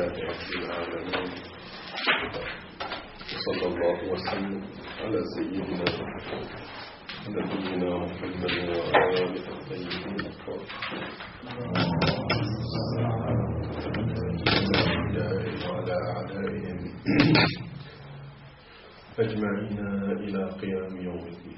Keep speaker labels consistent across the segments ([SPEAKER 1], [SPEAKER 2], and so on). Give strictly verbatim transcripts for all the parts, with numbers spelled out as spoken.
[SPEAKER 1] لله رب العالمين، وصلى الله وسلم على سيدنا نبينا محمد وآله الطيبين الطاهرين وعلى أعدائهم أجمعين إلى قيام يوم الدين.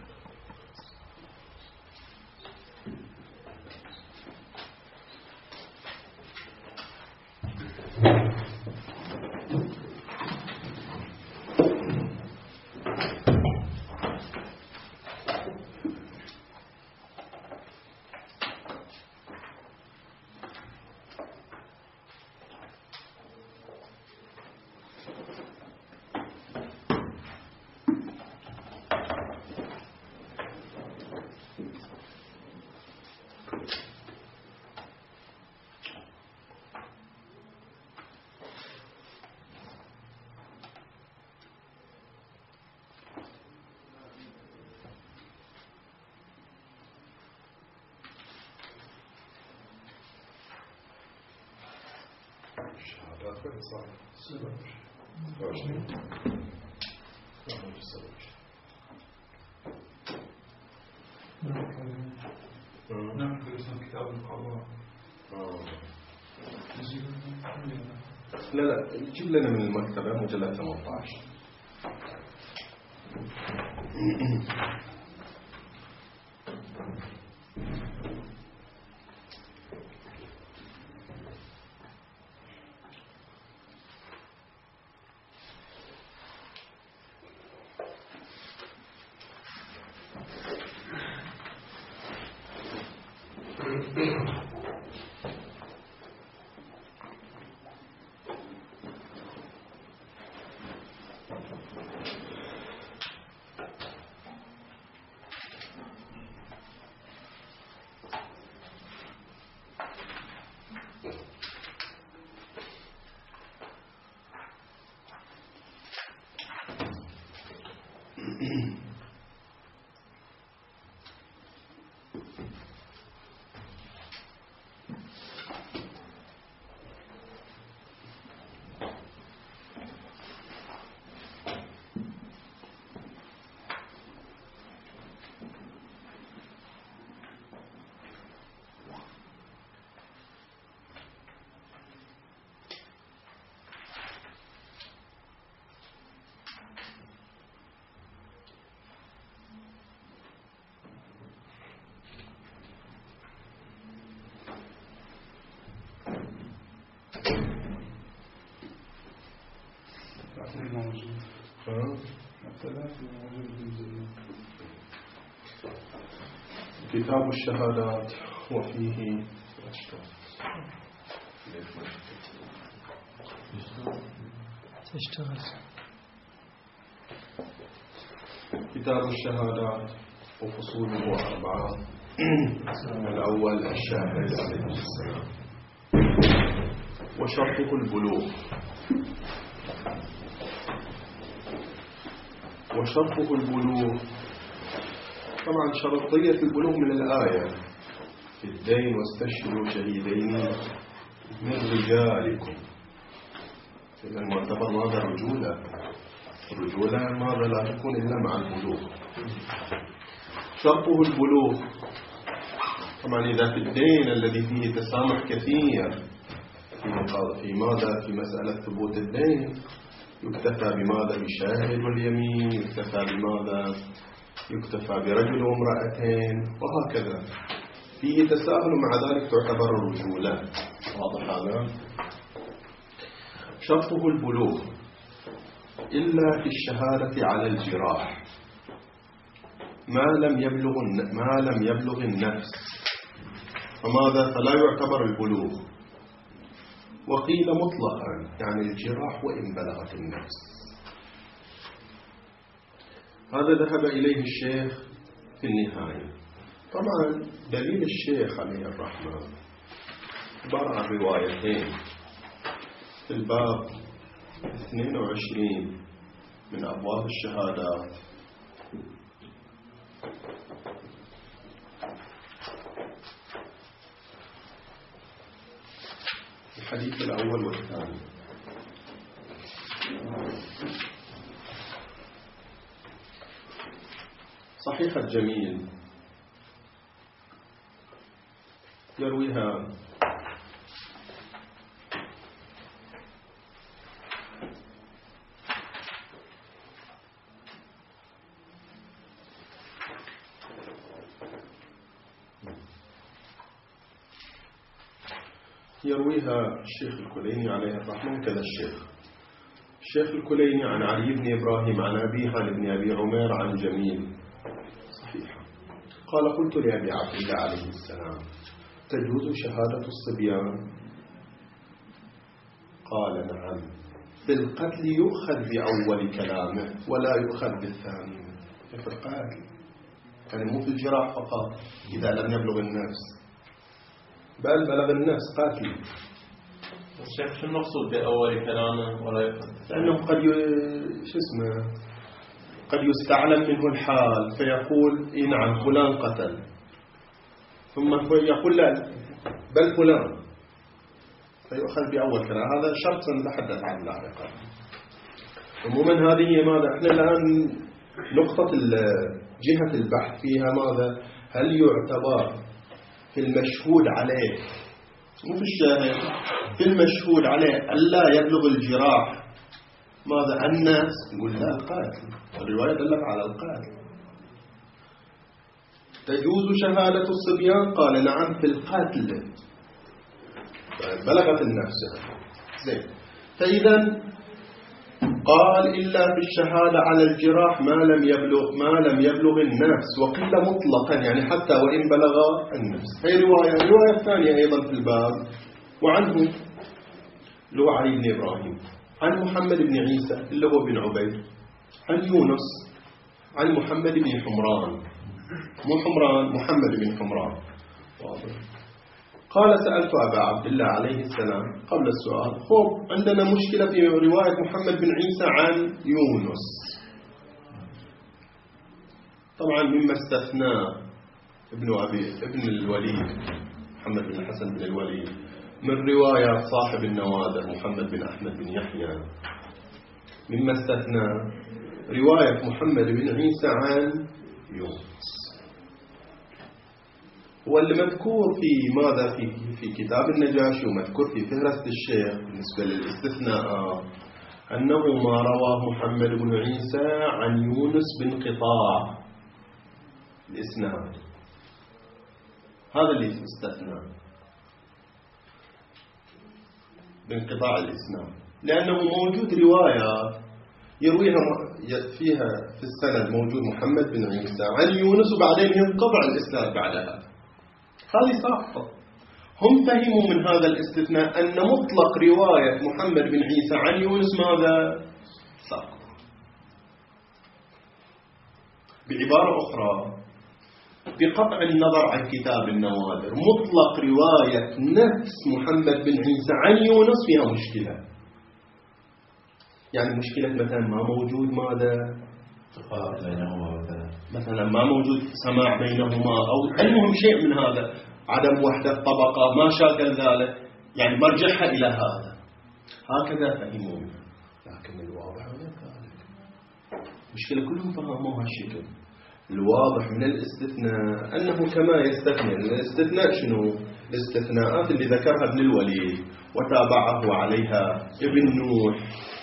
[SPEAKER 1] الشهادات وين صار؟ سبعة وعشرين نعم سبعة وعشرين نعم درسنا كتاب القضاء. لا لا جيب لنا من المكتبة مجلد ثمانية عشر. كتاب الشهادات وفيه كتاب الشهادات وفصوله أربعة. الأول الشاهد عليه السلام وشرطه البلوغ. وشرطه البلوغ طبعا شرطية البلوغ من الآية في الدين واستشهدوا شهيدين من رجالكم. إذا المعتبر ماذا الرجولة؟ الرجولة ماذا لا تكون إلا مع البلوغ. شرطه البلوغ طبعا إذا في الدين الذي فيه تسامح كثير في ماذا في مسألة ثبوت الدين يكتفى بماذا بشاهد واليمين، يكتفى بماذا يكتفى برجل وامرأتين وهكذا. فيه تساهل مع ذلك تعتبر الرجولة. واضح هذا؟ شرطه البلوغ إلا في الشهادة على الجراح ما لم يبلغ ما لم يبلغ النفس، فماذا فلا يعتبر البلوغ. وقيل مطلقا يعني الجراح وإن بلغت النفس. هذا ذهب إليه الشيخ في النهاية. طبعا دليل الشيخ عليه الرحمة عبارة عن روايتين في الباب اثنين وعشرين من أبواب الشهادات الحديث الأول والثاني. صحيح الجميل يرويها يرويها الشيخ الكليني عليه الرحمة كذا الشيخ الشيخ الكليني عن علي بن إبراهيم عن أبيه عن ابن أبي عمير عن جميل صحيح قال قلت لأبي عبد الله عليه السلام تجوز شهادة الصبيان؟ قال نعم، بالقتل يؤخذ بأول كلامه ولا يؤخذ بالثاني. في القتل يعني مو في الجراح فقط إذا لم يبلغ النفس، بل بلغ النفس قاتل.
[SPEAKER 2] الشيخ شو المقصود بأول كلامه ولا يؤخذ؟
[SPEAKER 1] لأنه قد ي... شو اسمه قد يستعلم منه الحال فيقول إيه نعم فلان قتل، ثم يقول لا بل فلان، فيؤخذ بأول كلام. هذا شرط سنتحدث عنه لاحقا. عموما هذه ماذا احنا الآن نقطة جهة البحث فيها ماذا؟ هل يعتبر في المشهود عليه مو في الشاهد، في المشهود عليه ألا يبلغ الجراح ماذا الناس؟ نقول لا القاتل، والرواية دلت على القاتل. تجوز شهادة الصبيان؟ قال نعم في القاتل، بلغت النفس زين. فإذا قال إلا في الشهادة على الجراح ما لم يبلغ ما لم يبلغ النفس، وقيل مطلقا يعني حتى وإن بلغ النفس. هي رواية الرواية الثانية أيضا في الباب وعنه اللي هو علي بن إبراهيم عن محمد بن عيسى اللي هو بن عبيد عن يونس عن محمد بن حمران، مو حمران محمد بن حمران واضح. قال سألت أبا عبد الله عليه السلام قبل السؤال خب عندنا مشكلة في رواية محمد بن عيسى عن يونس. طبعا مما استثنى ابن أبي ابن الوليد محمد بن الحسن بن الوليد من رواية صاحب النوادر محمد بن أحمد بن يحيى، مما استثنى رواية محمد بن عيسى عن يونس. واللي مذكور في ماذا في في كتاب النجاشي ومذكور في فهرست الشيخ بالنسبة للاستثناء أنه ما رواه محمد بن عيسى عن يونس بانقطاع الإسناد، هذا اللي استثنى بانقطاع الإسناد، لأنه موجود رواية يرويها فيها في السند موجود محمد بن عيسى عن يونس وبعدين ينقطع الإسناد بعدها، هذه ساقطة. هم فهموا من هذا الاستثناء أن مطلق رواية محمد بن عيسى عن يونس ماذا؟ ساقط. بعبارة أخرى بقطع النظر عن كتاب النوادر مطلق رواية نفس محمد بن عيسى عن يونس فيها مشكلة. يعني مشكلة مثلا ما موجود ماذا؟
[SPEAKER 2] بينهما مثلا
[SPEAKER 1] مثلا ما موجود سماع بينهما أو المهم شيء من هذا، عدم وحدة طبقة ما شاكل ذلك، يعني مرجعها إلى هذا. هكذا فهموا منها، لكن الواضح غير ذلك. مشكلة كلهم فهموا هالشكل. الواضح من الاستثناء أنه كما يستثنى الاستثناء شنو؟ الاستثناءات اللي ذكرها ابن الوليد وتابعه عليها ابن نوح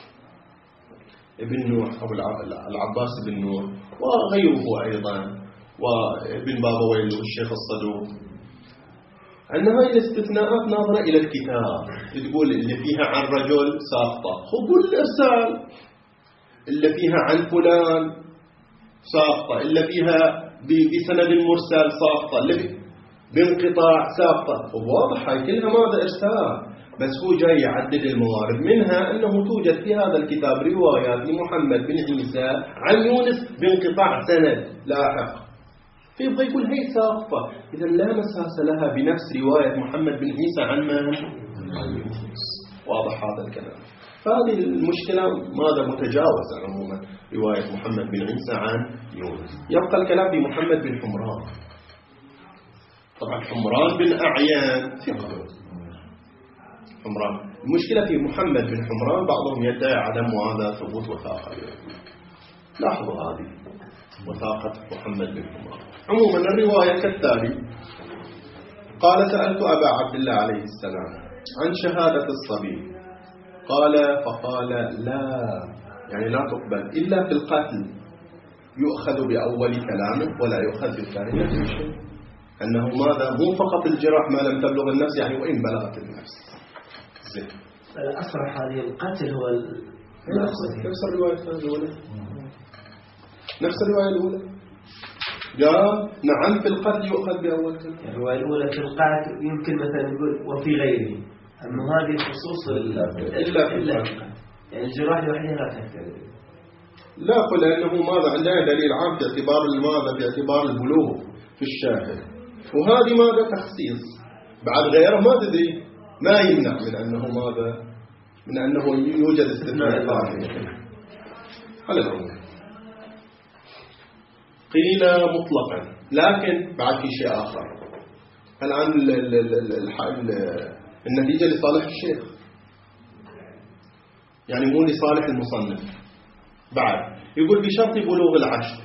[SPEAKER 1] ابن نوح أو العباس بن نوح وغيره أيضا وابن بابويه الشيخ الصدوق، أن هذه الاستثناءات ناظرة إلى الكتاب، تقول اللي فيها عن رجل ساقطة خذوا الإرسال، اللي فيها عن فلان ساقطة، اللي فيها بسند المرسل ساقطة، اللي بانقطاع ساقطة. واضح هاي كلها ماذا إرسال، بس هو جاي يعدد الموارد، منها أنه توجد في هذا الكتاب روايات لمحمد بن عيسى عن يونس بانقطاع سند لاحق، فيبغى يقول هي ساقطة، إذا لا مساس لها بنفس رواية محمد بن عيسى عن من؟ عن يونس. واضح هذا الكلام. فهذه المشكلة ماذا متجاوزة عموما رواية محمد بن عيسى عن يونس. يبقى الكلام في محمد بن حمران. طبعا حمران بن أعيان ثقة، حمران. المشكلة في محمد بن حمران بعضهم يدعي عدم هذا ثبوت وثاقة. لاحظوا هذه وثاقة محمد بن حمران. عموما الرواية كالتالي: قال: سألت أبا عبد الله عليه السلام عن شهادة الصبي، قال فقال: لا، يعني لا تقبل إلا في القتل، يؤخذ بأول كلامه ولا يؤخذ بالثاني. نفس الشيء، أنه ماذا؟ مو فقط الجراح ما لم تبلغ النفس، يعني وإن بلغت النفس. زين.
[SPEAKER 3] الأصرح هذه القتل هو
[SPEAKER 1] نفس نفس الرواية الأولى، نفس الرواية الأولى قال نعم في القتل يؤخذ بأول كلام.
[SPEAKER 3] الرواية الأولى في القتل يمكن مثلا نقول وفي غيره، أما هذه الخصوص
[SPEAKER 1] إلا في القتل،
[SPEAKER 3] يعني الجراح لوحدها لا تكتب.
[SPEAKER 1] لا، قل لأنه ماذا عندنا دليل عام في اعتبار الماذا في اعتبار البلوغ في الشاهد، وهذه ماذا تخصيص بعد غيره ما تدري، ما يمنع من أنه ماذا من أنه يوجد استثناء ثاني على العموم. قيل مطلقا، لكن بعد في شيء آخر. الآن النتيجة لصالح الشيخ، يعني مو لصالح المصنف. بعد يقول بشرط بلوغ العشر،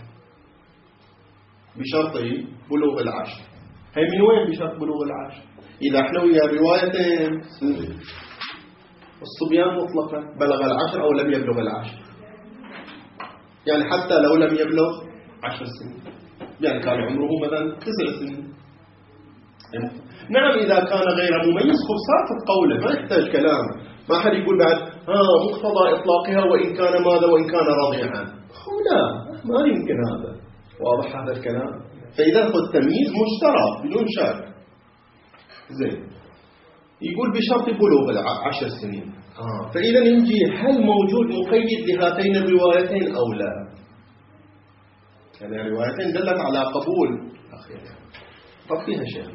[SPEAKER 1] بشرط بلوغ العشر. هي من وين بشرط بلوغ العشر؟ إذا احنا ويا روايتين الصبيان مطلقا بلغ العشر أو لم يبلغ العشر، يعني حتى لو لم يبلغ عشر سنين، يعني كان عمره مثلا تسع سنين. نعم إذا كان غير مميز خبصات قوله ما يحتاج كلام، ما حد يقول بعد ها مقتضى إطلاقها وإن كان ماذا وإن كان رضيعا. لا، ما يمكن هذا. واضح هذا الكلام؟ فإذا التمييز مشترك بدون شك. زين، يقول بشرط بلوغ العشر سنين. آه. فإذا نجي هل موجود مقيد لهاتين الروايتين أو لا؟ يعني الروايتين دلت على قبول أخيرا. طب فيها شيء،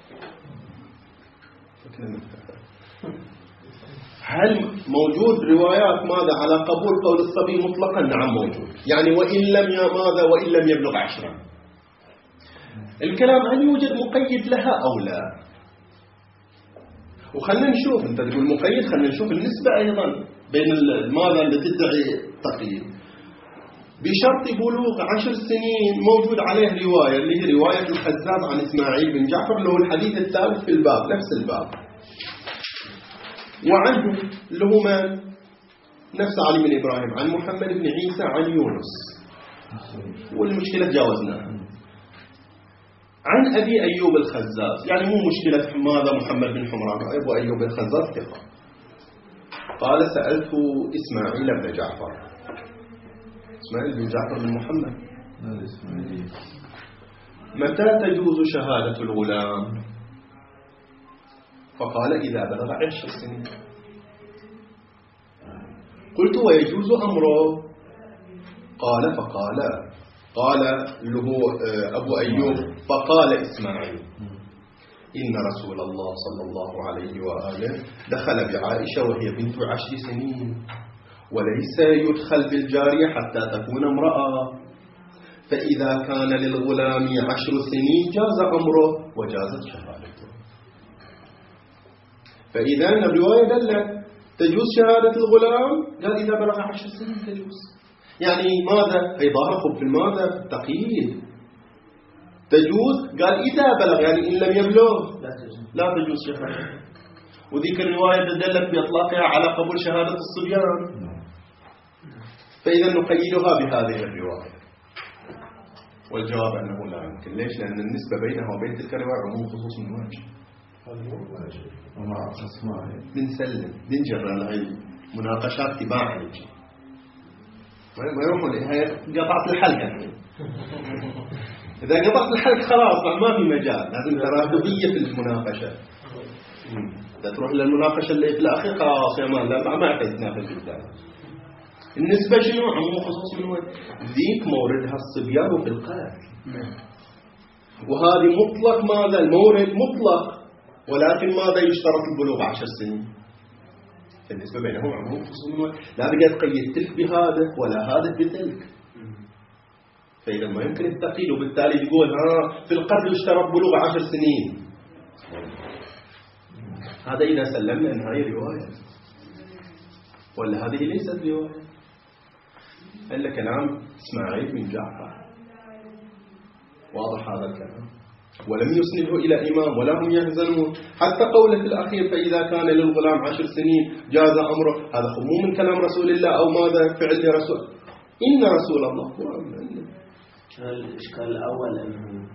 [SPEAKER 1] هل موجود روايات ماذا على قبول قول الصبي مطلقا؟ نعم موجود، يعني وإن لم ماذا وإن لم يبلغ عشرا. الكلام هل يوجد مقيد لها أو لا؟ وخلنا نشوف، انت تقول مقيد، خلنا نشوف النسبة أيضا بين ماذا اللي تدعي تقييد. بشرط بلوغ عشر سنين موجود عليه رواية اللي هي رواية الخزاز عن إسماعيل بن جعفر، له الحديث الثالث في الباب، نفس الباب، وعنه اللي هو من؟ نفس علي بن إبراهيم عن محمد بن عيسى عن يونس، والمشكلة تجاوزناها. عن أبي أيوب الخزاز، يعني مو مشكلة ماذا محمد بن حمران، أبو أيوب الخزاز ثقة. قال سألت إسماعيل بن جعفر، إسماعيل بن جعفر بن محمد، متى تجوز شهادة الغلام؟ فقال إذا بلغ عشر سنين. قلت ويجوز أمره؟ قال فقال قال له أبو أيوب فقال إسماعيل إن رسول الله صلى الله عليه وآله دخل بعائشة وهي بنت عشر سنين، وليس يدخل بالجارية حتى تكون امرأة، فإذا كان للغلام عشر سنين جاز أمره وجازت شهادته. فإذا الرواية دلت تجوز شهادة الغلام، قال إذا بلغ عشر سنين تجوز، يعني ماذا؟ هي ظاهركم في الماذا؟ في التقييد تجوز، قال إذا بلغ، يعني إن لم يبلغ لا تجوز شهادة. وذيك الرواية دلت بإطلاقها على قبول شهادة الصبيان، فإذا نقيدها بهذه الرواية. والجواب أنه لا يمكن. ليش؟ لأن النسبة بينها وبين تلك الرواية عموم خصوص من واجب. بنسلم بنجر هاي مناقشات تباعا يجي ما يروحون هاي قطعت الحلقة الحين. إذا قطعت الحلقة خلاص ما في مجال، لازم تراتبية في المناقشة. إذا تروح للمناقشة اللي في الأخير خلاص يا مان لا ما عاد تناقش قدام. النسبة شنو؟ عموم خصوص من وين؟ ذيك موردها الصبيان في القتل، وهذه مطلق ماذا؟ المورد مطلق، ولكن ماذا يشترط البلوغ عشر سنين. النسبة بينهم عموم خصوص من وين؟ لا بقى تقيد تلك بهذا ولا هذا بتلك. فإذا ما يمكن التقييد، وبالتالي يقول ها في القتل يشترط بلوغ عشر سنين. هذا إذا سلمنا أن هذه رواية، ولا هذه ليست رواية. إلا كلام إسماعيل بن جعفر، واضح هذا الكلام، ولم يسنده إلى إمام ولا هم يهزنون. حتى قوله في الأخير فإذا كان للغلام عشر سنين جاز أمره، هذا مو من كلام رسول الله أو ماذا فعل رسول، إن رسول الله هو أمن.
[SPEAKER 3] الإشكال الأول أنه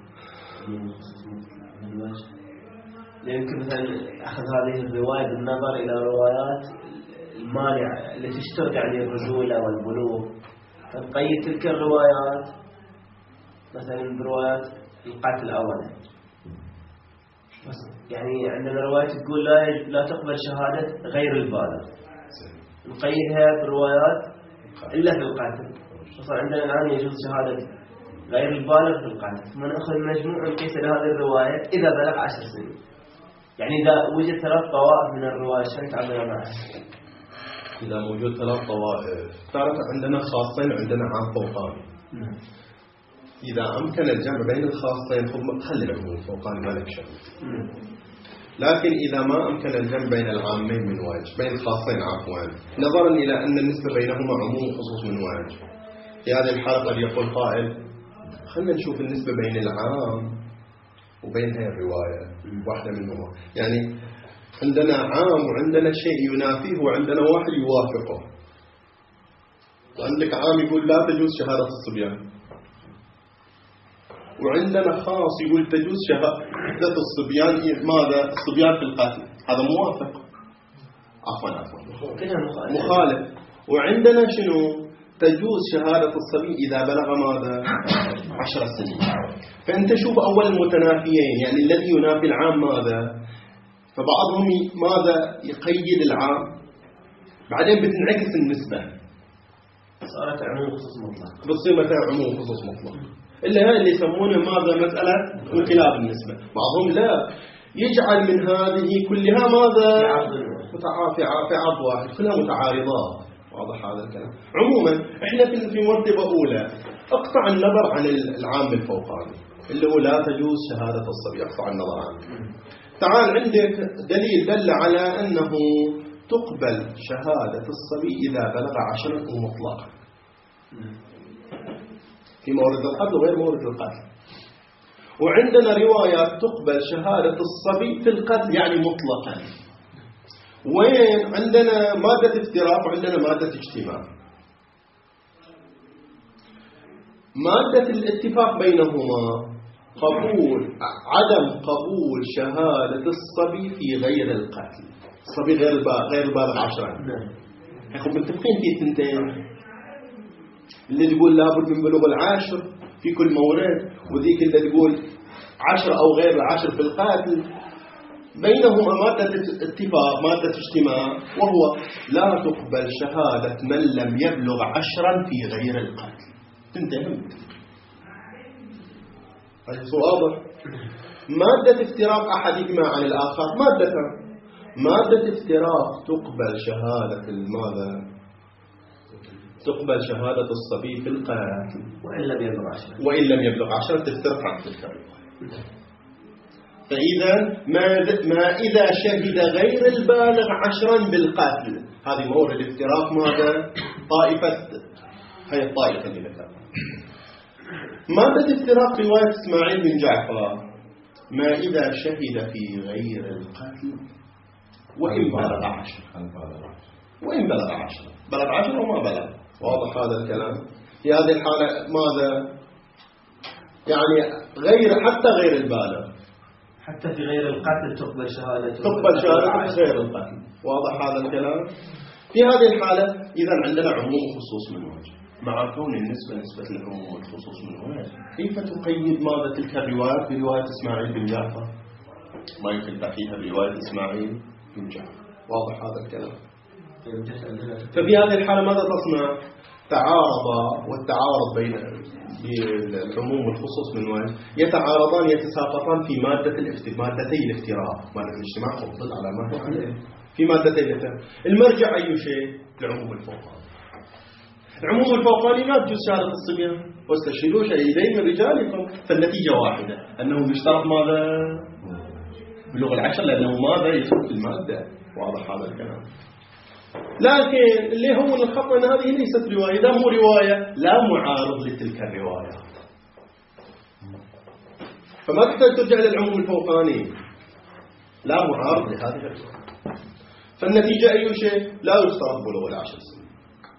[SPEAKER 3] من وجه يمكن مثلا أخذ هذه الرواية بالنظر إلى روايات المانعة التي تشترط عليه الرجولة والبلوغ، فنقيد تلك الروايات مثلا بروايات القتل أولا. بس يعني عندنا رواية تقول لا لا تقبل شهادة غير البالغ، نقيدها بروايات إلا في القتل. خصوصا عندنا الآن يجوز شهادة غير البالغ في القتل، ثم نأخذ مجموع نقيس هذه الرواية إذا بلغ عشر سنين. يعني إذا وجد ثلاث طوائف من الرواية شن تعمل معها؟
[SPEAKER 1] إذا موجود ثلاث طوائف، تعرف عندنا خاصين عندنا عام فوقاني. إذا أمكن الجمع بين الخاصين خلي العموم فوقاني ما لك شغل. لكن إذا ما أمكن الجمع بين العامين من وجه، بين الخاصين عفوا، نظرا إلى أن النسبة بينهما عموم وخصوص من وجه، في هذه الحالة قد يقول قائل خلنا نشوف النسبة بين العام وبين هذه الرواية واحدة منهما. يعني عندنا عام وعندنا شيء ينافيه وعندنا واحد يوافقه. عندك عام يقول لا تجوز شهادة الصبيان، وعندنا خاص يقول تجوز شهادة الصبيان ماذا؟ الصبيان في القتل، هذا موافق. عفوا عفوا مخالف. وعندنا شنو؟ تجوز شهادة الصبي إذا بلغ ماذا؟ عشر سنين. فأنت شوف أول المتنافيين، يعني الذي ينافي العام ماذا؟ فبعضهم ماذا يقيد العام، بعدين بتنعكس النسبة،
[SPEAKER 3] صارت عموم خصوص مطلق،
[SPEAKER 1] بتصير مثلا عموم خصوص مطلق. إلا هاي اللي يسمونه ماذا؟ مسألة انقلاب النسبة. بعضهم لا يجعل من هذه كلها ماذا؟ في عرض واحد، كلها متعارضات. واضح هذا الكلام. عموما احنا في في مرتبة أولى اقطع النظر عن العام الفوقاني اللي هو لا تجوز شهادة الصبي، اقطع النظر عنه. تعال عندك دليل دل على أنه تقبل شهادة الصبي إذا بلغ عشرا مطلقا في مورد القتل وغير مورد القتل. وعندنا روايات تقبل شهادة الصبي في القتل يعني مطلقا. وين عندنا مادة افتراق وعندنا مادة اجتماع. مادة الاتفاق بينهما قبول عدم قبول شهادة الصبي في غير القتل. الصبي غير غير بالغ عشرة. اخو متفقين في ثنتين، اللي تقول لابد من بلوغ العاشر في كل مورد، وذيك اللي تقول عشر أو غير العشر في القتل. بينهما مادة اتفاق مادة اجتماع، وهو لا تقبل شهادة من لم يبلغ عشرا في غير القتل. تنتهي هذا واضح. مادة افتراق أحدهما عن الآخر مادة مادة افتراق تقبل شهادة الماذا؟ تقبل شهادة الصبي في القتل
[SPEAKER 3] وإن لم يبلغ عشرا،
[SPEAKER 1] وإن لم يبلغ عشرا تفترق عن تلك الرواية. فإذا ما, ما إذا شهد غير البالغ عشرا بالقتل، هذه مورد افتراق ماذا؟ طائفة، هي الطائفة اللي ذكرها. مادة افتراق رواية إسماعيل بن جعفر ما إذا شهد في غير القتل وإن بلغ عشر وإن بلغ عشر بلغ عشر وما بلغ. واضح هذا الكلام. في هذه الحالة ماذا؟ يعني غير حتى غير البالغ،
[SPEAKER 3] حتى في غير القتل تقبل شهادة
[SPEAKER 1] تقبل شهادة في غير القتل. واضح هذا الكلام. في هذه الحالة إذا عندنا عموم وخصوص من وجه، مع كون النسبة نسبة العموم والخصوص من وجه. كيف تقيد ماذا تلك الروايات برواية إسماعيل بن جعفر؟ ما يمكن تحقيقها برواية إسماعيل بن جعفر. واضح هذا الكلام. ففي هذه الحالة ماذا تصنع؟ تعارض، والتعارض بين العموم والخصوص من وجه يتعارضان يتساقطان في مادة الافتراق، مادتي الافتراق. مادة الاجتماع تفضل على ما هو عليه في مادتي الافتراق. المرجع أي شيء؟ العموم الفوقاني. العموم الفوقاني لا تجوز شهادة الصبيان واستشهدوا شهيدين من رجالكم، فالنتيجة واحدة أنه يشترط ماذا؟ بلوغ العشر لأنه ماذا يدخل في المادة. واضح هذا الكلام. لكن اللي هو الخط أن هذه ليست رواية، إذا مو رواية لا معارض لتلك الروايات، فما تحتاج ترجع للعموم الفوقاني، لا معارض لهذه الرواية. فالنتيجة أي شيء؟ لا يشترط بلوغ العشر سنين.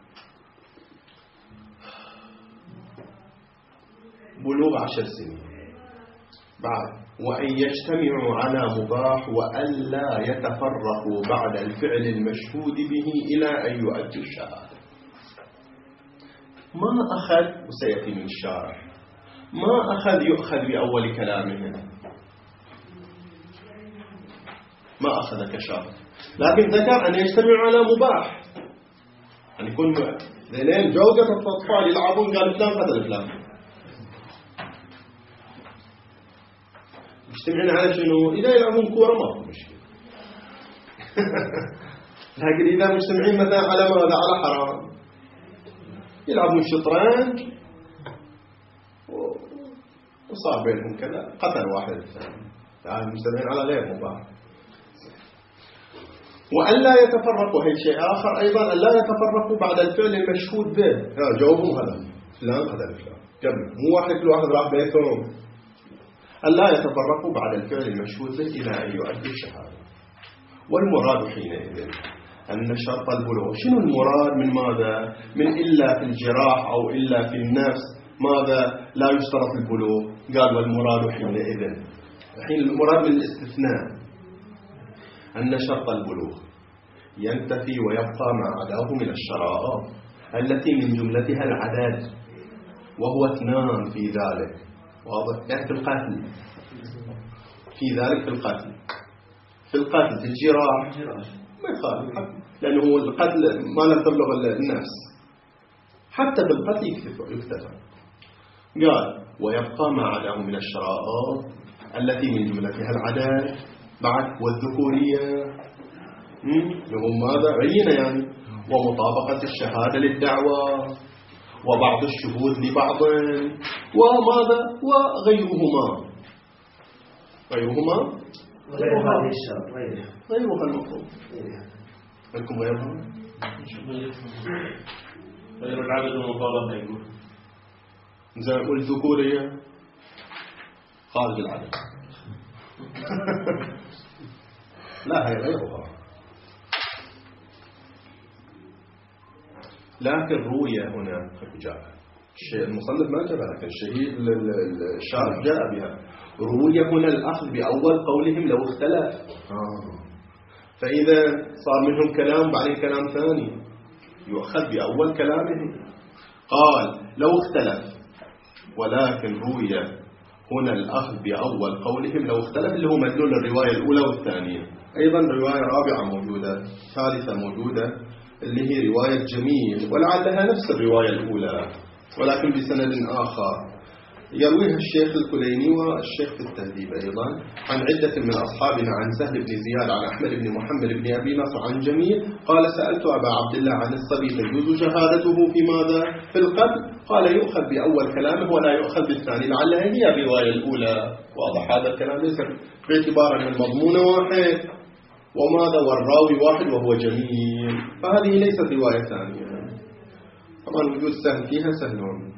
[SPEAKER 1] بلوغ عشر سنين بعد وأن يجتمعوا على مباح وألا يتفرقوا بعد الفعل المشهود به إلى أن يؤدوا الشهادة. ما أخذ، وسيأتي من الشارح، ما أخذ يؤخذ بأول كلامهم، ما أخذ كشرط، لكن ذكر أن يجتمعوا على مباح، أن يكون اثنين جوجة الأطفال يلعبون، قال فلان قتل فلان، يجتمعون على شنو؟ إذا يلعبون كورة ما في مشكلة. لكن إذا مجتمعين مثلا على ماذا؟ على حرام، يلعبون شطرنج وصار بينهم كذا، قتل واحد الثاني، يعني مجتمعين على غير مباح. وأن لا يتفرقوا، هي شيء آخر أيضا، أن لا يتفرقوا بعد الفعل المشهود به. جاوبهم هذا فلان قتل فلان قبل، مو واحد كل واحد راح بيتهم. أن لا يتفرقوا بعد الفعل المشهود به إلى أن يؤدي الشهادة. والمراد حينئذ أن شرط البلوغ، شنو المراد من ماذا؟ من إلا في الجراح أو إلا في النفس، ماذا لا يشترط البلوغ؟ قال والمراد حينئذ، الحين المراد من الاستثناء أن شرط البلوغ ينتفي ويبقى ما عداه من الشرائط التي من جملتها العدد، وهو اثنان في ذلك. واضح؟ يعني في القتل، في ذلك في القتل، في القتل في الجراح ما يخالف، لأنه هو القتل ما لم تبلغ النفس، حتى في القتل يكتفى. قال ويبقى ما عداه من الشرائط التي من جملتها العدد بعد والذكورية، لهم ماذا؟ عينة يعني، ومطابقة الشهادة للدعوة، وبعض الشهود لبعض، وماذا؟ وغيرهما، غيرهما
[SPEAKER 3] غير هذه الشرط، غيرها
[SPEAKER 1] غيرها المفروض. لكم غيرها؟
[SPEAKER 2] غير العدد والمطالبة يقول.
[SPEAKER 1] زين، والذكورية خارج العدد. لا، هي غيرها. لكن روية هنا جاء الشيء المصنف ما جاء، لكن الشهيد الشارح جاء بها. روية هنا الأخذ بأول قولهم لو اختلف، آه. فإذا صار منهم كلام بعدين كلام ثاني يؤخذ بأول كلامهم. قال لو اختلف، ولكن روية هنا الأخذ بأول قولهم لو اختلف، اللي هو مدلول الرواية الأولى والثانية. أيضا رواية رابعة موجودة، ثالثة موجودة، اللي هي رواية جميل، ولعلها نفس الرواية الأولى ولكن بسند آخر، يرويها الشيخ الكليني والشيخ في التهذيب أيضا عن عدة من أصحابنا، عن سهل بن زياد، عن أحمد بن محمد بن أبي نصر، عن جميل قال سألت أبا عبد الله عن الصبي تجوز شهادته في ماذا؟ في القتل؟ قال يؤخذ بأول كلامه ولا يؤخذ بالثاني، لعلها هي الرواية الأولى. واضح هذا الكلام؟ ليس باعتبار أن المضمون واحد وماذا والراوي واحد وهو جميل، فهذه ليست رواية ثانية. طبعا وجود سهل فيها سهلون.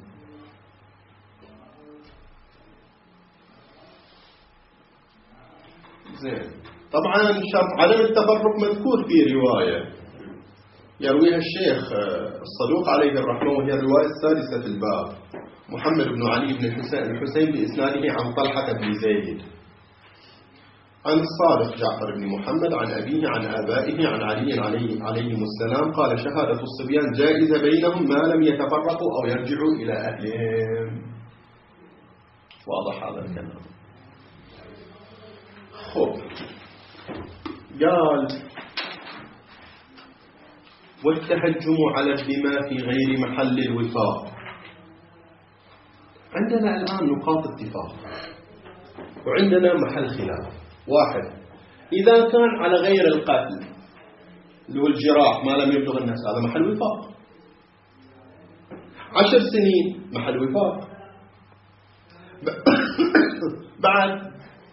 [SPEAKER 1] زين، طبعا شرط عدم التفرق مذكور في رواية يرويها الشيخ الصدوق عليه الرحمة، وهي الرواية السادسة في الباب، محمد بن علي بن الحسين الحسين بإسناده عن طلحة بن زيد عن الصادق جعفر بن محمد عن أبيه عن آبائه عن علي عليه عليهم السلام قال شهادة الصبيان جائزة بينهم ما لم يتفرقوا أو يرجعوا إلى أهلهم. واضح هذا الكلام؟ خب، قال والتهجم على الدماء في غير محل الوفاق. عندنا الآن نقاط اتفاق وعندنا محل خلاف. واحد، إذا كان على غير القتل اللي هو الجراح ما لم يبلغ النفس، هذا محل وفاق. عشر سنين محل وفاق. بعد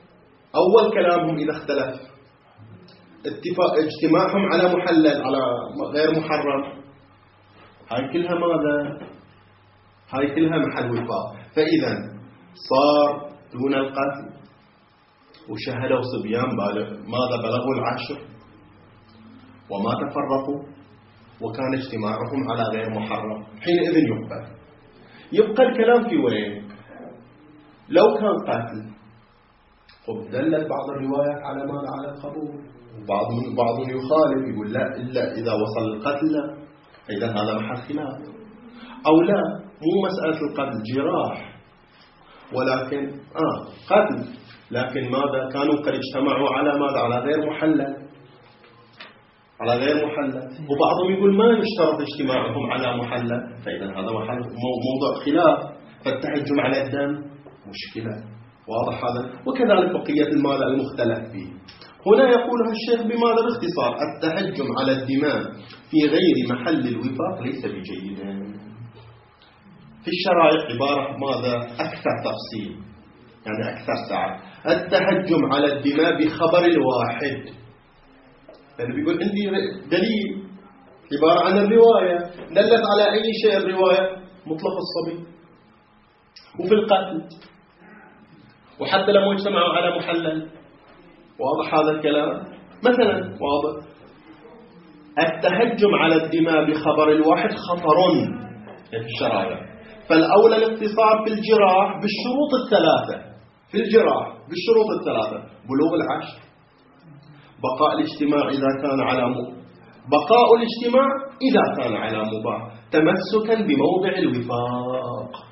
[SPEAKER 1] أول كلامهم إذا اختلف اتفاق اجتماعهم على محلل على غير محرم، هاي كلها ماذا؟ هاي كلها محل وفاق. فإذا صار دون القتل وشهدوا صبيان ماذا بلغوا العشر وما تفرقوا وكان اجتماعهم على غير محرم، حينئذ يقبل. يبقى الكلام في وين؟ لو كان قتل قد دلت بعض الروايات على ماذا؟ على القبول، وبعض من بعض يخالف يقول لا إلا إذا وصل القتل لا، إذا هذا محل خلاف. أو لا، مو مسألة القتل، جراح ولكن آه قتل، لكن ماذا؟ كانوا قد اجتمعوا على ماذا؟ على غير محلل، على غير محلل. وبعضهم يقول ما يشترط اجتماعهم على محلل، فإذا هذا محل موضوع خلاف، فالتحجم على الدم مشكلة. واضح هذا؟ وكذلك بقية المال المختلف فيه. هنا يقولها الشيخ بماذا؟ باختصار: التحجم على الدماء في غير محل الوفاق ليس بجيد. في الشرائع عبارة ماذا؟ أكثر تفصيل، يعني أكثر سعة. التحجم على الدماء بخبر الواحد، يعني بيقول عندي دليل عبارة عن الرواية، دلت على أي شيء الرواية؟ مطلق الصبي. وفي القتل، وحتى لما اجتمعوا على محلل. واضح هذا الكلام؟ مثلا واضح التهجم على الدماء بخبر الواحد خطر في الشرائع، فالأولى الاقتصار في الجراح بالشروط الثلاثة، في الجراح بالشروط الثلاثة: بلوغ العشر، بقاء الاجتماع إذا كان على م... بقاء الاجتماع إذا كان على مباح، تمسكا بموضع الوفاق.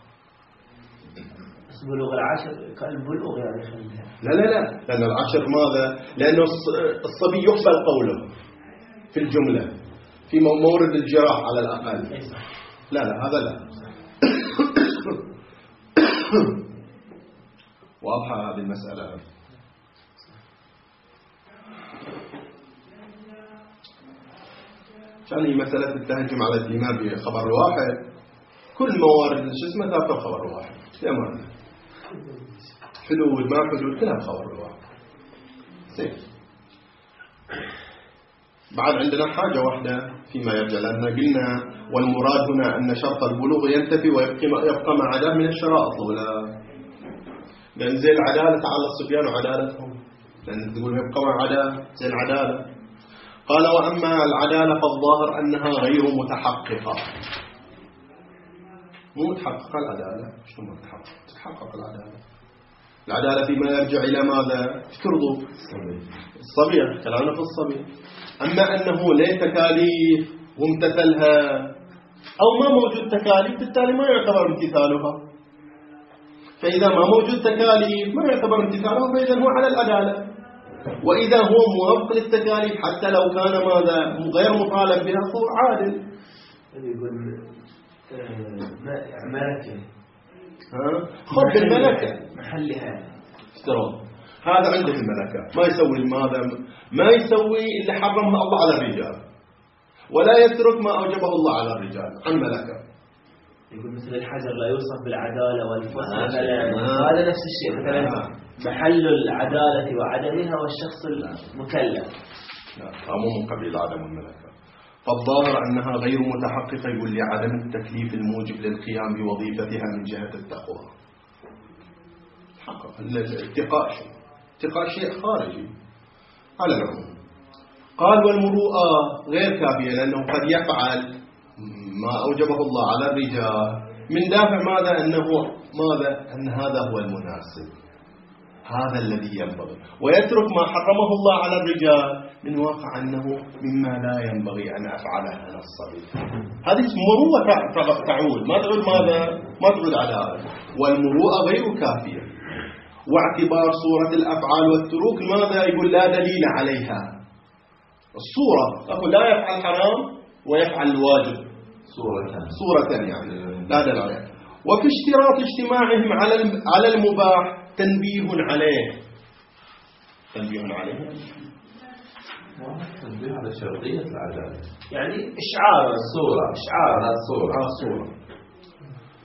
[SPEAKER 3] بلوغ العشر كان البلوغ يعني خليها.
[SPEAKER 1] لا لا لا، لأن العشر ماذا؟ لأنه الصبي يقبل قوله في الجملة في مورد الجراح على الأقل. لا لا هذا لا. واضحة هذه المسألة. يعني مسألة التهجم على الدماء بخبر واحد، كل موارد الجسم تابع خبر واحد، يا معنى حدود ما حدود كلها خبر واحد. زين. بعد عندنا حاجة واحدة فيما يرجع، لأن قلنا والمراد هنا أن شرط البلوغ ينتفي ويبقى يبقى ما عداه من الشرائط الأولى، لأن زي العدالة تعالى الصبيان وعدالتهم، لأن تقول يبقى ما عداه زي العدالة. قال: وأما العدالة فالظاهر أنها غير متحققة. مو متحققة العدالة، شو متحقق؟ تتحقق العدالة. العدالة فيما يرجع إلى ماذا؟ افترضوا الصبي، كلامنا في الصبي. أما أنه ليه تكاليف وامتثلها أو ما موجود تكاليف، بالتالي ما يعتبر امتثالها. فإذا ما موجود تكاليف ما يعتبر امتثالها، فإذا هو على العدالة. وإذا هو موافق للتكاليف حتى لو كان ماذا؟ غير مطالب بها، فهو عادل.
[SPEAKER 3] يقول ملكة،
[SPEAKER 1] ها؟ خذ الملكة
[SPEAKER 3] محلها
[SPEAKER 1] افتراض، هذا عنده الملكة، ما يسوي ماذا؟ ما يسوي اللي حرمه الله على الرجال، ولا يترك ما أوجبه الله على الرجال، عن ملكة.
[SPEAKER 3] يقول مثل الحجر لا يوصف بالعدالة والفصل،
[SPEAKER 1] آه.
[SPEAKER 3] هذا نفس الشيء. مثلا آه. محل العدالة وعدمها والشخص المكلف.
[SPEAKER 1] لا، مو من قبيل عدم الملكة. فالظاهر أنها غير متحققة، يقول لي عدم التكليف الموجب للقيام بوظيفتها من جهة التقوى. حقق الاتقاء شيء، اتقاء شيء خارجي على العموم. قال: والمروءة غير كافية، لأنه قد يفعل ما أوجبه الله على الرجال من دافع ماذا؟ أنه ماذا؟ أن هذا هو المناسب، هذا الذي ينبغي، ويترك ما حرمه الله على الرجال من واقع أنه مما لا ينبغي أن أفعله أنا الصبي. هذه مروءة تعود، ما تعود ماذا؟ ما تعود عدالة. والمروءة غير كافية، واعتبار صورة الأفعال والتروك ماذا؟ يقول لا دليل عليها. الصورة أقول لا يفعل حرام ويفعل الواجب صورة صورة يعني لا دليل عليها. وفي اشتراط اجتماعهم على على المباح تنبيه عليه، تنبيه عليه
[SPEAKER 2] تنبيه على شرطية العدالة،
[SPEAKER 3] يعني إشعار
[SPEAKER 2] الصورة،
[SPEAKER 3] إشعار
[SPEAKER 2] على الصورة،
[SPEAKER 1] على الصورة.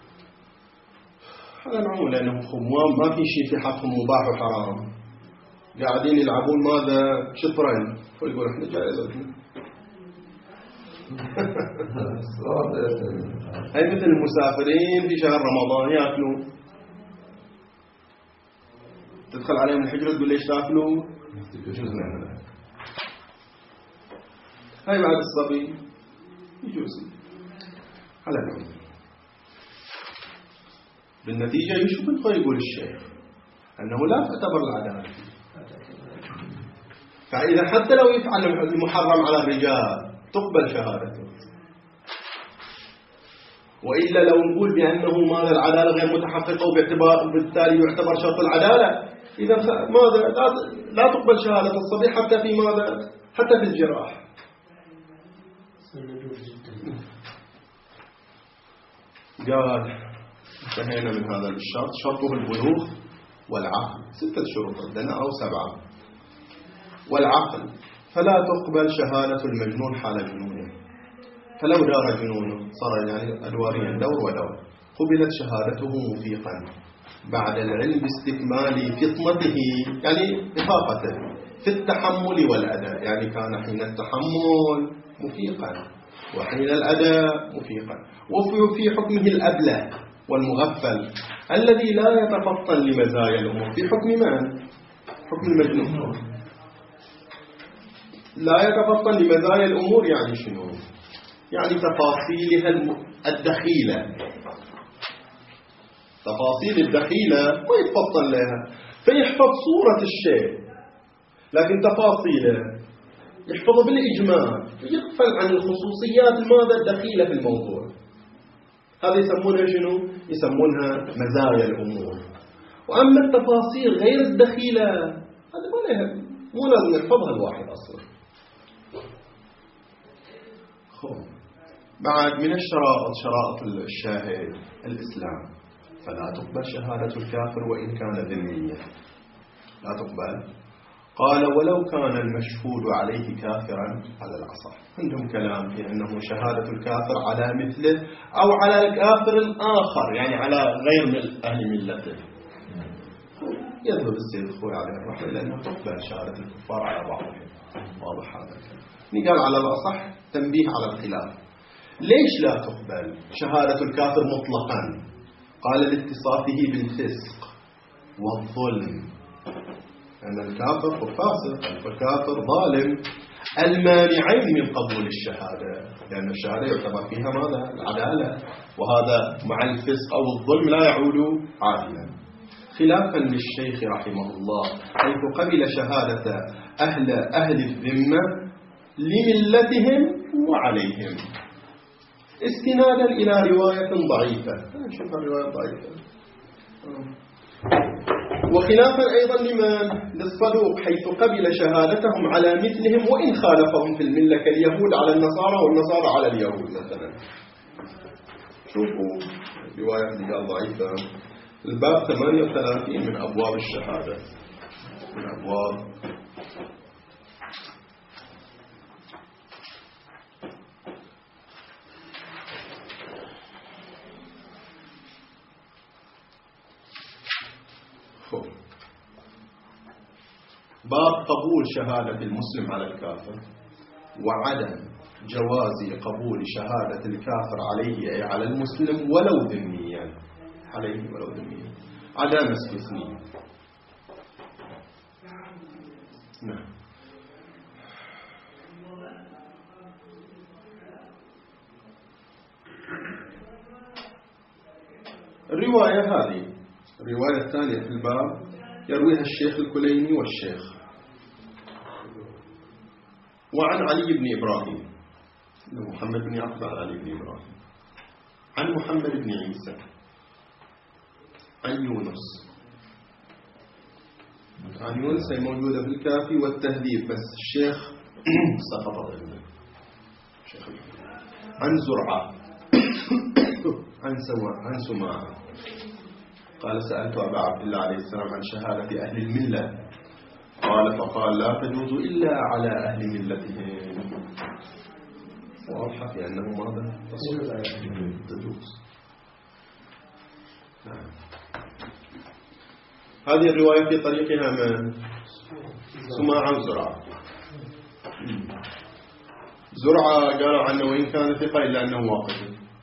[SPEAKER 1] هذا معمول، لأنه ما في شيء في حقهم مباح وحرام، قاعدين يلعبون ماذا شطرنج، ويقول احنا جائزتنا. هاي مثل المسافرين في شهر رمضان ياكلون، تدخل عليهم الحجرة تقول ليش تاكلوا؟ يجوز لنا. هاي بعد الصبي يجوز على نوع. بالنتيجة يشوف الخير يقول الشيخ أنه لا تعتبر العدالة، فإذا حتى لو يفعل المحرم على الرجال تقبل شهادته، وإلا لو نقول بأنه ماذا العدالة غير متحققة وبالتالي يعتبر شرط العدالة، إذا ماذا لا, لا تقبل شهادة الصبي حتى في ماذا، حتى في الجراح. قال انتهينا من هذا الشرط، شرطه البلوغ والعقل، ستة شروط عندنا أو سبعة. والعقل فلا تقبل شهادة المجنون حال جنونه، فلو دار جنونه صار يعني أدواريا دور ودور، قبلت شهادته مفيقا بعد العلم باستكمال فطنته، يعني إفاقته في التحمل والأداء، يعني كان حين التحمل مفيقا وحين الأداء مفيقا، وفي حكمه الأبله والمغفل الذي لا يتفطن لمزايا الأمور. في حكم من؟ حكم المجنون لا يتفطن لمزايا الأمور، يعني شنو؟ يعني تفاصيلها الدخيلة، تفاصيل الدخيلة ما يتفطن لها، فيحفظ صورة الشيء لكن تفاصيله يحفظ بالإجمال، يغفل عن الخصوصيات الماذا الدخيلة في الموضوع. هذا يسمونها شنو؟ يسمونها مزايا الأمور. وأما التفاصيل غير الدخيلة هذا ما لها، مو لازم يحفظها الواحد أصلا. بعد من الشرائط، شرائط الشاهد الإسلام، فلا تقبل شهادة الكافر وإن كان ذميا، لا تقبل. قال ولو كان المشهود عليه كافرا على الأصح. عندهم كلام في أنه شهادة الكافر على مثله أو على الكافر الآخر، يعني على غير من أهل ملته. يذهب السيد الخوي عليه الرحمة لأنه تقبل شهادة الكفار على بعضهم. واضح هذا الكلام. قال على الأصح تنبيه على الخلاف. ليش لا تقبل شهادة الكافر مطلقا؟ قال لاتصافه بالفسق والظلم، أن الكافر فاسق والكافر ظالم، المانعين من قبول الشهادة، لأن الشهادة يعتبر فيها ماذا؟ العدالة، وهذا مع الفسق أو الظلم لا يعود عادلا. خلافا للشيخ رحمه الله حيث قبل شهادة أهل, أهل الذمة لملتهم وعليهم استنادا إلى رواية ضعيفة. نشوف الرواية الضعيفة. وخلافا أيضا لمن؟ للصدوق حيث قبل شهادتهم على مثلهم وإن خالفهم في الملة كاليهود على النصارى والنصارى على اليهود مثلا. شوفوا رواية اللي قال ضعيفة. الباب ثمانية وثلاثين من أبواب الشهادة، من أبواب باب قبول شهادة المسلم على الكافر وعدم جواز قبول شهادة الكافر عليه أي على المسلم ولو ذميا، عليه ولو ذميا، عدم استثناء. نعم. الرواية هذه الرواية الثانية في الباب يرويها الشيخ الكليني والشيخ. وعن علي بن إبراهيم، محمد بن يعقوب عن علي بن إبراهيم، عن محمد بن عيسى، عن يونس. عن يونس هي موجودة في الكافي والتهذيب، بس الشيخ سقطت عنده. عن زرعة عن سماع عن سماع قال سألت أبا عبد الله عليه السلام عن شهادة أهل الملة، قال فقال لا تجوز إلا على أهل ملتهم. واضح في أنه ماذا؟ تجوز. نعم. هذه الرواية في طريقها من سماعة وزرعة. زرعة قالوا عنه وإن كان ثقة إلا أنه واقف.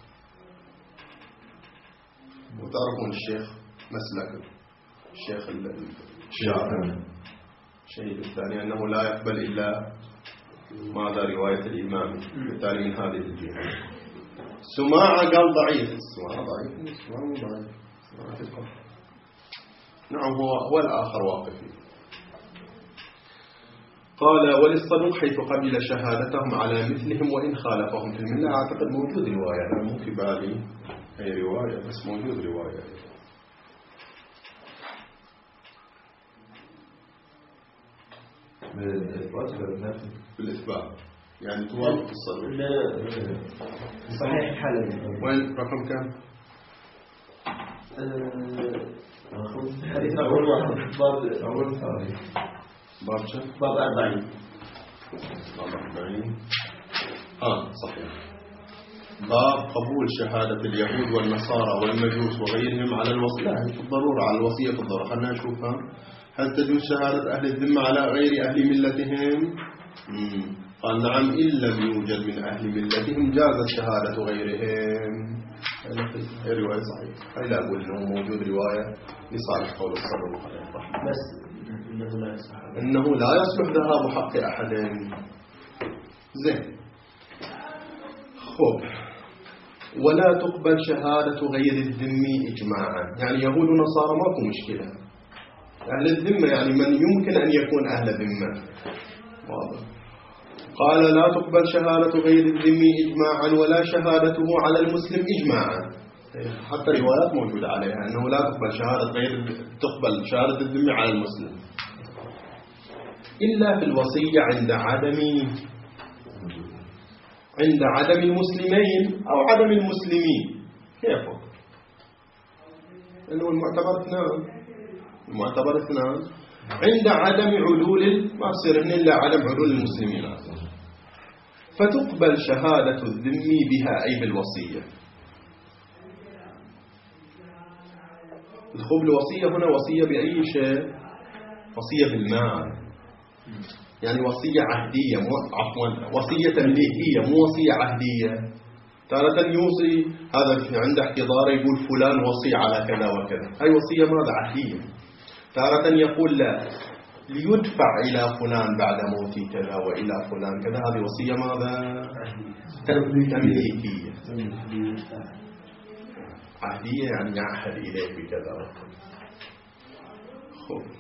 [SPEAKER 1] وتعرفون الشيخ مسلك الشيخ الشافعي الشهيد الثاني أنه لا يقبل إلا ماذا رواية الإمام، بالتالي من هذه الجهة. سماعة قال ضعيف. سماعة ضعيف. سماعة مو ضعيف. سماعة ثقة. نعم هو هو الآخر واقف. قال وللصدوق حيث قبل شهادتهم على مثلهم وإن خالفهم في الملة. أعتقد موجود رواية، أنا مو في بالي أي رواية بس موجود رواية.
[SPEAKER 4] بالإثبات ولا بالنفي؟
[SPEAKER 1] بالإثبات يعني توافق الصدوق.
[SPEAKER 3] صحيح الحلبي.
[SPEAKER 1] وين رقم كم؟
[SPEAKER 3] حديث رقم واحد باب
[SPEAKER 4] أول ثاني
[SPEAKER 1] باب شو؟
[SPEAKER 3] باب أربعين.
[SPEAKER 1] باب أربعين. آه صحيح. باب قبول شهادة اليهود والنصارى والمجوس وغيرهم على الوصية. في الضرورة على الوصية في الضرورة. خلنا نشوفها. هل تجوز شهادة أهل الذمة على غير أهل ملتهم؟ مم. قال نعم إن لم يوجد من أهل ملتهم جازت شهادة غيرهم. هي رواية صحيحة. هاي لا أقول إنه موجود رواية لصالح قول الصدوق عليه الرحمة.
[SPEAKER 3] بس إنه لا يصح.
[SPEAKER 1] إنه لا يصلح ذهاب حق أحد. زين. خب. ولا تقبل شهادة غير الذمي إجماعا. يعني يهود ونصارى ماكو مشكلة. أهل الذمة يعني من يمكن أن يكون أهل ذمة. واضح. قال لا تقبل شهادة غير الذمي إجماعا ولا شهادته على المسلم إجماعا. حتى روايات موجودة عليها أنه لا تقبل شهادة غير تقبل شهادة الذمي على المسلم إلا في الوصية عند عدم عند عدم المسلمين أو عدم المسلمين. كيف؟ إنه المعتبر اثنان. المعتبر اثنان عند عدم علول ما يصير هنا إلا عدم علول المسلمين. فتقبل شهادة الذمي بها أي بالوصية. الخب الوصية هنا وصية بأي شيء؟ وصية بالمال. يعني وصية عهدية مو عفوا وصية تمليكية مو وصية عهدية. تارة يوصي هذا عند احتضار يقول فلان وصي على كذا وكذا. هاي وصية ماذا؟ عهدية. تارة يقول لا ليدفع إلى فلان بعد موتي كذا وإلى فلان كذا. هذه وصية ماذا؟ تمليكية. عهدية يعني يعهد إليه بكذا. خب.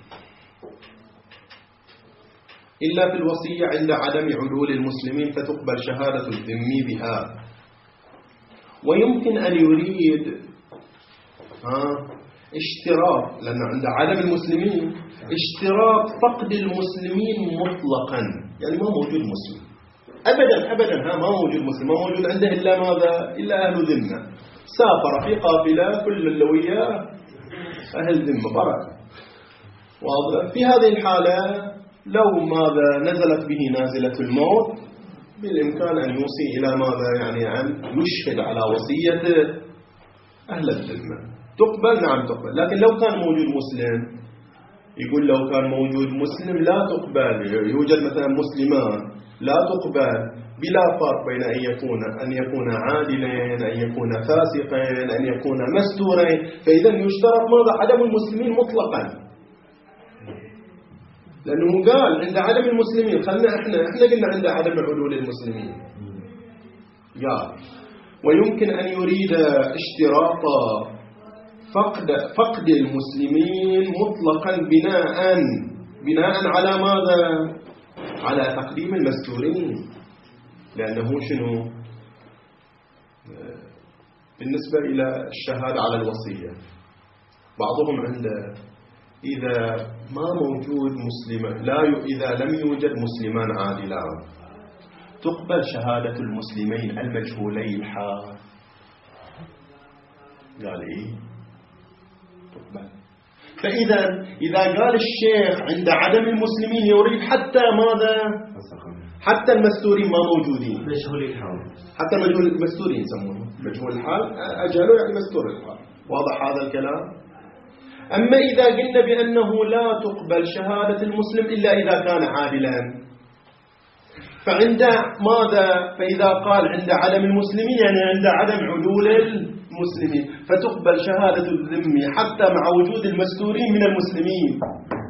[SPEAKER 1] إلا في الوصية عند عدم علول المسلمين فتقبل شهادة الذمي بها. ويمكن أن يريد ها اشتراط لأن عند عدم المسلمين اشتراط فقد المسلمين مطلقا. يعني ما موجود مسلم أبدا أبدا. ها ما موجود مسلم ما موجود عنده إلا ماذا؟ إلا أهل ذمة. سافر في قافلة كل اللي وياه أهل ذمة بركة. واضح. في هذه الحالة لو ماذا نزلت به نازلة الموت بالإمكان أن يوصي إلى ماذا؟ يعني أن يشهد على وصية أهل الذمة. تقبل؟ نعم تقبل. لكن لو كان موجود مسلم يقول لو كان موجود مسلم لا تقبل. يوجد مثلا مسلمان لا تقبل بلا فرق بين أن يكون أن يكون عادلين أن يكون فاسقين أن يكون مستورين. فإذا يشترط ماذا؟ عدم المسلمين مطلقا. لأنه قال عند عدم المسلمين. خلنا إحنا إحنا قلنا عند عدم علول المسلمين. قال ويمكن أن يريد اشتراط فقد فقد المسلمين مطلقا بناء بناء على ماذا؟ على تقديم المستورين. لأنه شنو بالنسبة إلى الشهادة على الوصية بعضهم عنده إذا ما موجود مسلم لا ي... إذا لم يوجد مسلمان عادلان تقبل شهادة المسلمين المجهولي الحال. قال إيه تقبل. فإذا إذا قال الشيخ عند عدم المسلمين يريد حتى ماذا؟ حتى المستورين ما موجودين.
[SPEAKER 3] مجهول الحال.
[SPEAKER 1] حتى مجهول المستورين يسمونه مجهول الحال. أجهله يعني مستور الحال. واضح هذا الكلام؟ أما إذا قلنا بأنه لا تقبل شهادة المسلم إلا إذا كان عادلا، فعند ماذا؟ فإذا قال عند عدم المسلمين يعني عند عدم عدول المسلمين، فتقبل شهادة الذمي حتى مع وجود المستورين من المسلمين.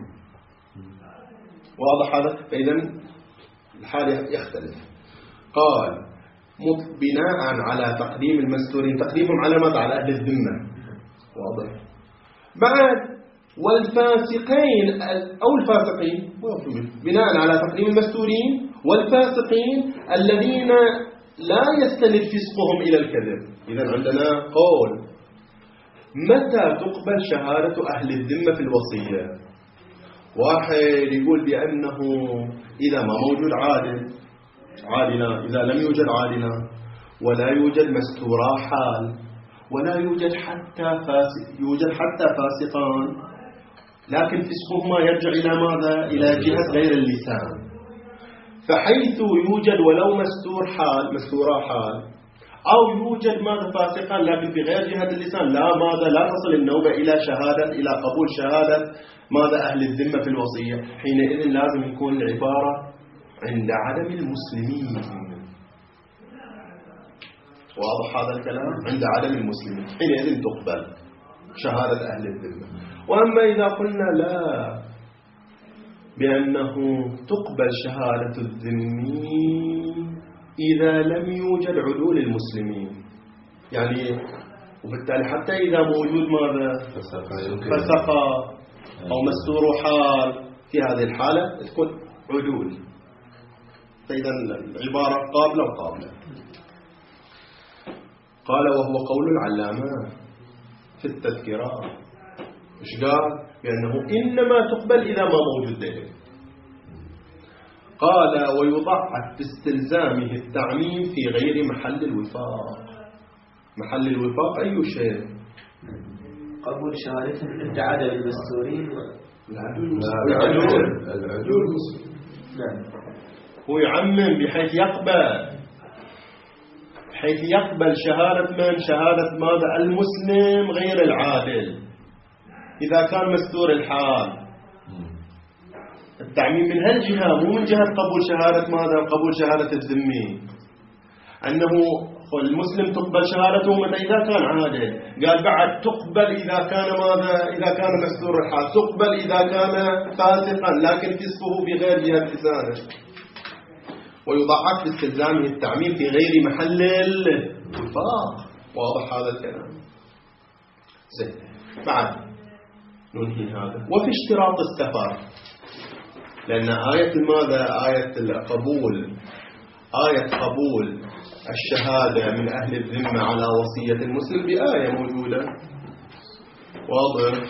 [SPEAKER 1] واضح هذا؟ فإذا الحال يختلف. قال بناء على تقديم المستورين، تقديمهم على ماذا؟ على أهل الذمة. واضح. بعد والفاسقين أو الفاسقين بناء على تقديم المستورين والفاسقين الذين لا يستند فسقهم إلى الكذب. إذن عندنا قول متى تقبل شهادة أهل الذمة في الوصية؟ واحد يقول بأنه إذا ما موجود عادل عادلا، إذا لم يوجد عادلا ولا يوجد مستورا حال ولا يوجد حتى فاسق، يوجد حتى فاسقان لكن فسقهما يرجع إلى ماذا؟ إلى جهة غير اللسان. فحيث يوجد ولو مستور حال مستورا حال أو يوجد ماذا؟ فاسقان لكن في غير جهة اللسان، لا ماذا؟ لا تصل النوبة إلى شهادة إلى قبول شهادة ماذا؟ أهل الذمة في الوصية. حينئذ لازم يكون العبارة عند عدم المسلمين. واضح هذا الكلام؟ عند عدم المسلمين حينئذ تقبل شهادة أهل الذمة. وأما إذا قلنا لا بأنه تقبل شهادة الذمي إذا لم يوجد عدول المسلمين، يعني وبالتالي حتى إذا موجود ماذا؟ فسقا أو مستور حال، في هذه الحالة تكون عدول. فإذا العبارة قابلة وقابلة. قال وهو قول العلامة في التذكرة. إيش قال؟ بأنه إنما تقبل إذا ما موجود دليل. قال ويضعف باستلزامه التعميم في غير محل الوفاق. محل الوفاق أي شيء؟
[SPEAKER 3] قبول شهادة عند عدم المستورين
[SPEAKER 1] العدول العدول
[SPEAKER 3] نعم.
[SPEAKER 1] هو يعمم بحيث يقبل حيث يقبل شهادة من؟ شهادة ماذا؟ المسلم غير العادل إذا كان مستور الحال. التعميم من هالجهة مو من جهة قبول شهادة ماذا؟ قبول شهادة الذمي، أنه المسلم تقبل شهادته متى؟ إذا كان عادل. قال بعد تقبل إذا كان ماذا؟ إذا كان مستور الحال، تقبل إذا كان فاسقا لكن فسقه بغير جهة لسانه. ويضعف باستلزامه التعميم في غير محل الوفاق. واضح هذا الكلام؟ زين. بعد ننهي هذا. وفي اشتراط السفر، لأن آية ماذا؟ آية القبول، آية قبول الشهادة من أهل الذمة على وصية المسلم بآية موجودة. واضح؟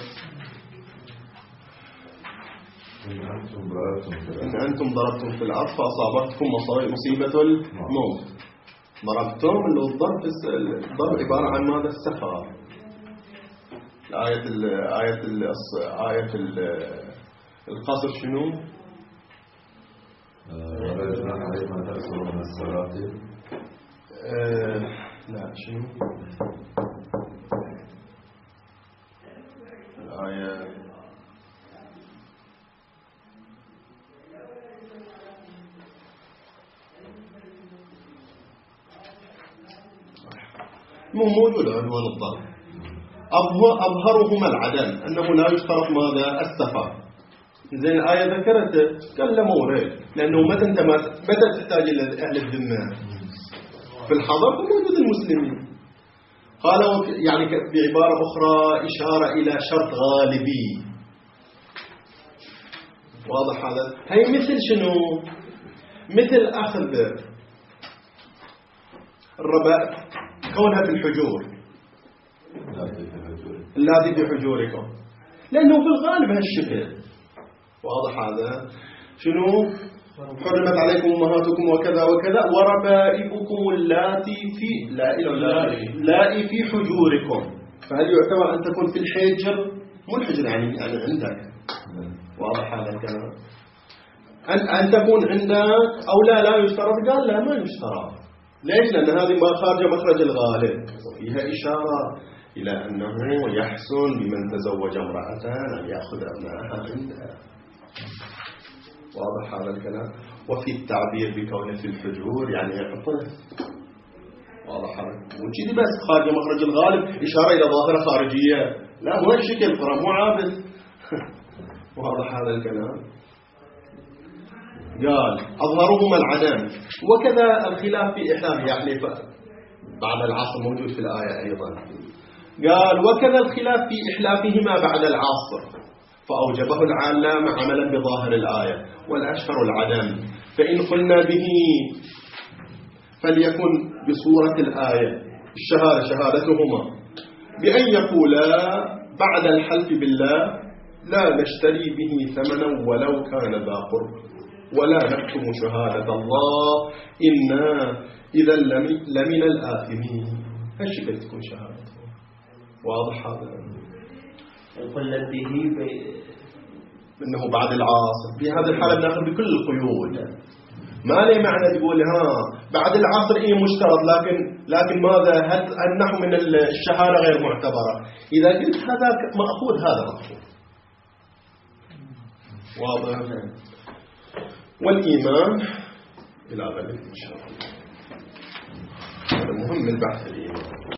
[SPEAKER 1] إن أنتم ضربتم في الأرض فأصابتكم مصيبة الموت. ضربتم اللي الضرب الضرب عبارة عن ماذا؟ السفر. آية ال آية ال آية ال القصر شنو؟
[SPEAKER 4] ولا جناح عليكم أن تقصروا من الصلاة.
[SPEAKER 1] لا شنو؟ الآية مو موجودة عنوان الضرب. أظهرهما العدم، أنه لا يشترط ماذا؟ السفر. زين الآية ذكرت قال لا مورد، لأنه متى أنت متى تحتاج إلى أهل الذمة؟ في الحضر موجود المسلمين. قالوا يعني بعبارة أخرى إشارة إلى شرط غالبي. واضح هذا؟ هي مثل شنو؟ مثل أخذ الربا كونها في الحجور، الذي في حجوركم، لأنه في الغالب هالشكل. واضح هذا؟ شنو؟ حرمت عليكم أمهاتكم وكذا وكذا وربائبكم اللاتي في لائي في حجوركم. فهل يعتبر أن تكون في الحجر؟ مو الحجر يعني يعني عندك. واضح هذا الكلام؟ أن أن تكون عندك أو لا لا يشترط؟ قال لا ما يشترط. ليش؟ لأن هذه ما خارجة مخرج الغالب، فيها إشارة إلى أنه يحسن بمن تزوج امرأة أن يأخذ أبنائها عندها. واضح هذا الكلام؟ وفي التعبير بكونه في الحجور يعني يعطف. واضح هذا؟ وجدي بس خارج مخرج الغالب إشارة إلى ظاهرة خارجية، لا مو الشكل ترى مو عابث. واضح هذا الكلام؟ قال أظهرهما العدم، وكذا الخلاف في إحلام يعني بعد العصر موجود في الآية أيضا. قال وكذا الخلاف في إحلافهما بعد العصر، فأوجبه العلام عملا بظاهر الآية، والأشهر العدم. فإن قلنا به فليكن بصورة الآية الشهادة شهادتهما بأن يقولا بعد الحلف بالله لا نشتري به ثمنا ولو كان ذا قرب، ولا نكتم شهادة الله إنا إذا لمن الآثمين. هالشكل تكون شهادته. واضح هذا؟
[SPEAKER 3] قلنا به
[SPEAKER 1] إنه بعد العصر، في هذه الحالة بناخذ بكل القيود، ما لي معنى تقول ها بعد العصر إيه مشترط، لكن لكن ماذا هل النحو من الشهادة غير معتبرة؟ إذا قلت هذا مأخوذ هذا مأخوذ. واضح؟ والإيمان إلى غد إن شاء الله. هذا مهم من بحث الإيمان.